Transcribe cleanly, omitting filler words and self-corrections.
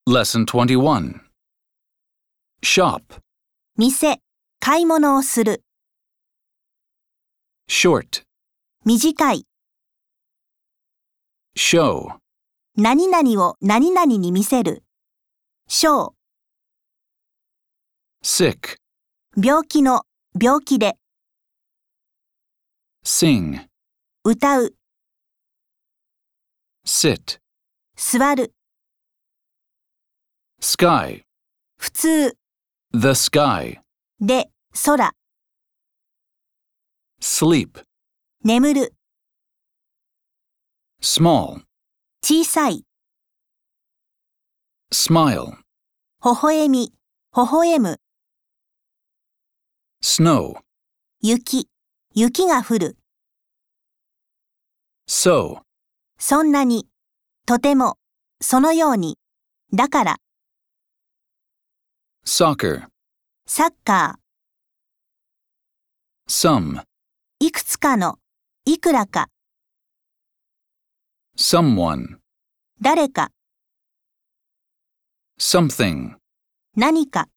Lesson 21. Shop. 店、買い物をする。 Short. 短い。 Show. 何々を何々に見せる。ショー、 Sick. 病気の、病気で。 Sing. 歌う、 Sit. 座る。 Sky. 普通 The sky. で、空、 Sleep. 眠る。 Small. 小さい。 Smile. 微笑み、微笑む。 Snow. 雪、雪が降る。 So. そんなに、とても、そのように。だから、 Soccer. サッカ Some. ー、いくつかの、いくらか、 Someone. 誰か、 Something. 何か。